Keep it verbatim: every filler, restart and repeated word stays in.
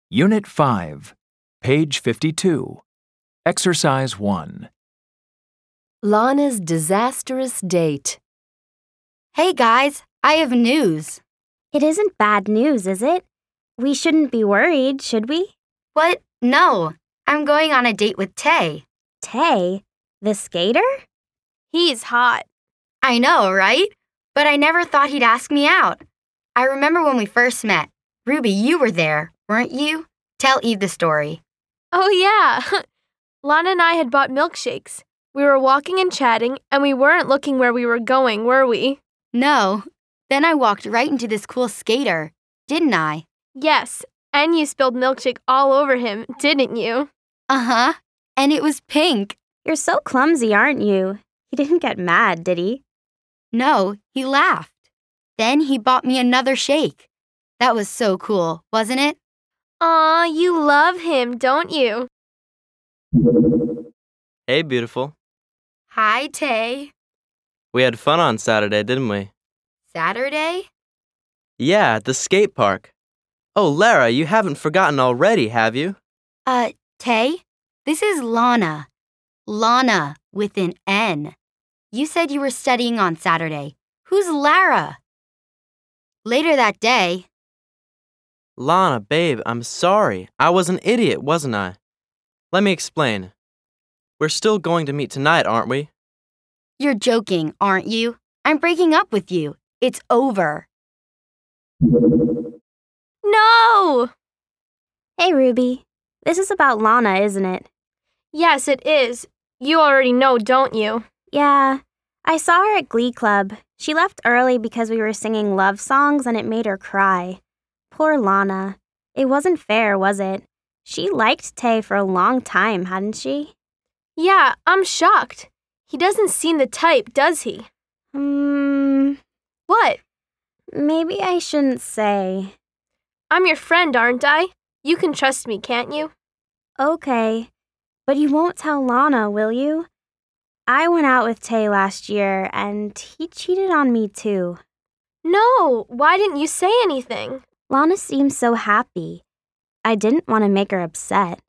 Unit five, page fifty-two. Exercise one. Lana's disastrous date. Hey guys, I have news. It isn't bad news, is it? We shouldn't be worried, should we? What? No, I'm going on a date with Tay. Tay? The skater? He's hot. I know, right? But I never thought he'd ask me out. I remember when we first met. Ruby, you were there, weren't you? Tell Eve the story. Oh, yeah. Lana and I had bought milkshakes. We were walking and chatting, and we weren't looking where we were going, were we? No. Then I walked right into this cool skater, didn't I? Yes, and you spilled milkshake all over him, didn't you? Uh-huh. And it was pink. You're so clumsy, aren't you? He didn't get mad, did he? No, he laughed. Then he bought me another shake. That was so cool, wasn't it? Aw, you love him, don't you? Hey, beautiful. Hi, Tay. We had fun on Saturday, didn't we? Saturday? Yeah, at the skate park. Oh, Lara, you haven't forgotten already, have you? Uh, Tay, this is Lana. Lana with an N. You said you were studying on Saturday. Who's Lara? Later that day. Lana, babe, I'm sorry. I was an idiot, wasn't I? Let me explain. We're still going to meet tonight, aren't we? You're joking, aren't you? I'm breaking up with you. It's over. No! Hey, Ruby. This is about Lana, isn't it? Yes, it is. You already know, don't you? Yeah. I saw her at Glee Club. She left early because we were singing love songs and it made her cry. Poor Lana. It wasn't fair, was it? She liked Tay for a long time, hadn't she? Yeah, I'm shocked. He doesn't seem the type, does he? Hmm. What? Maybe I shouldn't say. I'm your friend, aren't I? You can trust me, can't you? Okay. But you won't tell Lana, will you? I went out with Tay last year, and he cheated on me too. No, why didn't you say anything? Lana seemed so happy. I didn't want to make her upset.